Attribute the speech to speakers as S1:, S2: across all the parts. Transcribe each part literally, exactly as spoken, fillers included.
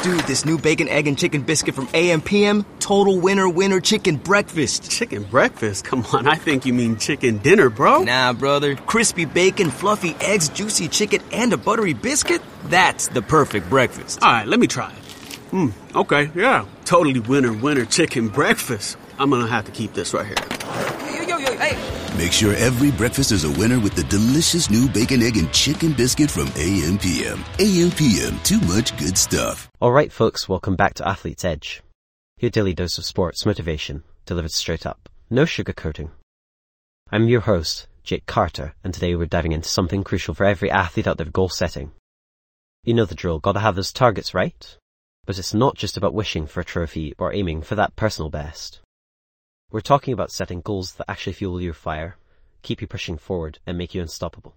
S1: Dude, this new bacon, egg, and chicken biscuit from A M P M, total winner winner chicken breakfast.
S2: Chicken breakfast? Come on, I think you mean chicken dinner, bro.
S1: Nah, brother. Crispy bacon, fluffy eggs, juicy chicken, and a buttery biscuit? That's the perfect breakfast.
S2: All right, let me try it. Hmm, okay, yeah. Totally winner winner chicken breakfast. I'm gonna have to keep this right here.
S1: Yo, yo, yo, hey.
S3: Make sure every breakfast is a winner with the delicious new bacon, egg, and chicken biscuit from A M P M. A M P M, too much good stuff.
S4: Alright folks, welcome back to Athlete's Edge. Your daily dose of sports motivation, delivered straight up. No sugarcoating. I'm your host, Jake Carter, and today we're diving into something crucial for every athlete out there goal setting. You know the drill, gotta have those targets, right? But it's not just about wishing for a trophy or aiming for that personal best. We're talking about setting goals that actually fuel your fire, keep you pushing forward, and make you unstoppable.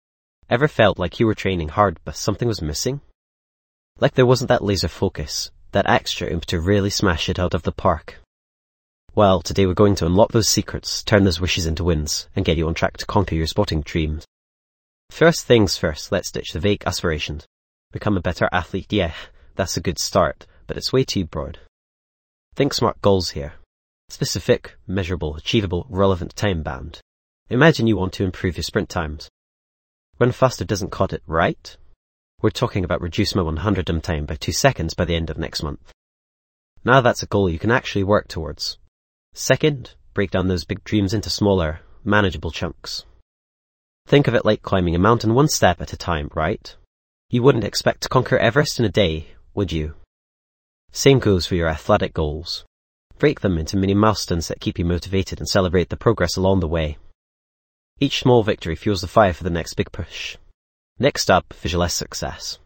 S4: Ever felt like you were training hard but something was missing? Like there wasn't that laser focus, that extra oomph to really smash it out of the park? Well, today we're going to unlock those secrets, turn those wishes into wins, and get you on track to conquer your sporting dreams. First things first, let's ditch the vague aspirations. Become a better athlete, yeah, that's a good start, but it's way too broad. Think smart goals here. Specific, measurable, achievable, relevant, time-bound. Imagine you want to improve your sprint times. Run faster doesn't cut it, right? We're talking about reduce my one hundred m time by two seconds by the end of next month. Now that's a goal you can actually work towards. Second, break down those big dreams into smaller, manageable chunks. Think of it like climbing a mountain one step at a time, right? You wouldn't expect to conquer Everest in a day, would you? Same goes for your athletic goals. Break them into mini milestones that keep you motivated and celebrate the progress along the way. Each small victory fuels the fire for the next big push. Next up, visualize success.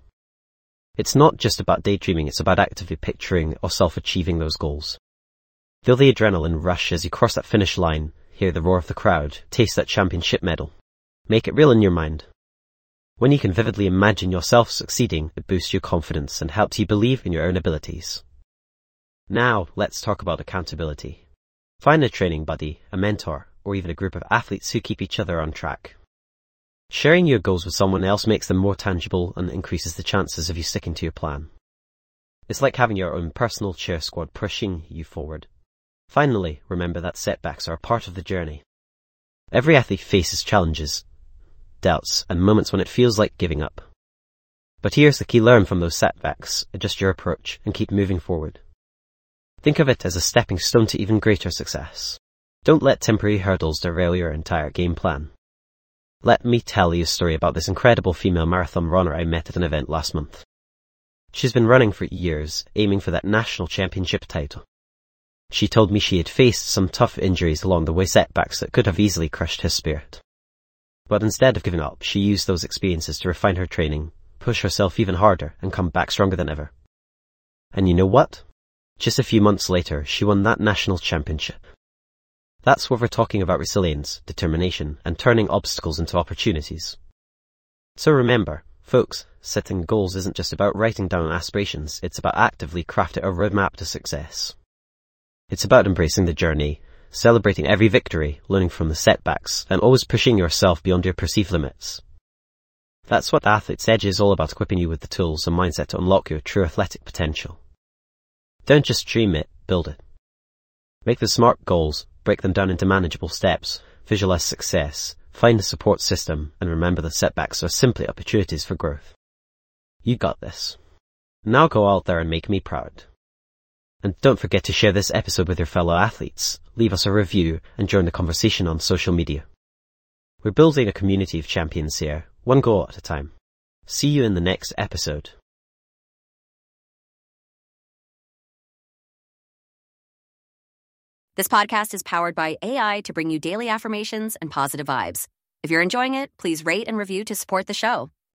S4: It's not just about daydreaming, it's about actively picturing or self-achieving those goals. Feel the adrenaline rush as you cross that finish line, hear the roar of the crowd, taste that championship medal. Make it real in your mind. When you can vividly imagine yourself succeeding, it boosts your confidence and helps you believe in your own abilities. Now, let's talk about accountability. Find a training buddy, a mentor, or even a group of athletes who keep each other on track. Sharing your goals with someone else makes them more tangible and increases the chances of you sticking to your plan. It's like having your own personal cheer squad pushing you forward. Finally, remember that setbacks are a part of the journey. Every athlete faces challenges, doubts, and moments when it feels like giving up. But here's the key: learn from those setbacks, adjust your approach, and keep moving forward. Think of it as a stepping stone to even greater success. Don't let temporary hurdles derail your entire game plan. Let me tell you a story about this incredible female marathon runner I met at an event last month. She's been running for years, aiming for that national championship title. She told me she had faced some tough injuries along the way, setbacks that could have easily crushed her spirit. But instead of giving up, she used those experiences to refine her training, push herself even harder, and come back stronger than ever. And you know what? Just a few months later, she won that national championship. That's what we're talking about: resilience, determination, and turning obstacles into opportunities. So remember, folks, setting goals isn't just about writing down aspirations, it's about actively crafting a roadmap to success. It's about embracing the journey, celebrating every victory, learning from the setbacks, and always pushing yourself beyond your perceived limits. That's what Athlete's Edge is all about, equipping you with the tools and mindset to unlock your true athletic potential. Don't just dream it, build it. Make the smart goals, break them down into manageable steps, visualize success, find a support system, and remember that setbacks are simply opportunities for growth. You got this. Now go out there and make me proud. And don't forget to share this episode with your fellow athletes, leave us a review, and join the conversation on social media. We're building a community of champions here, one goal at a time. See you in the next episode.
S5: This podcast is powered by A I to bring you daily affirmations and positive vibes. If you're enjoying it, please rate and review to support the show.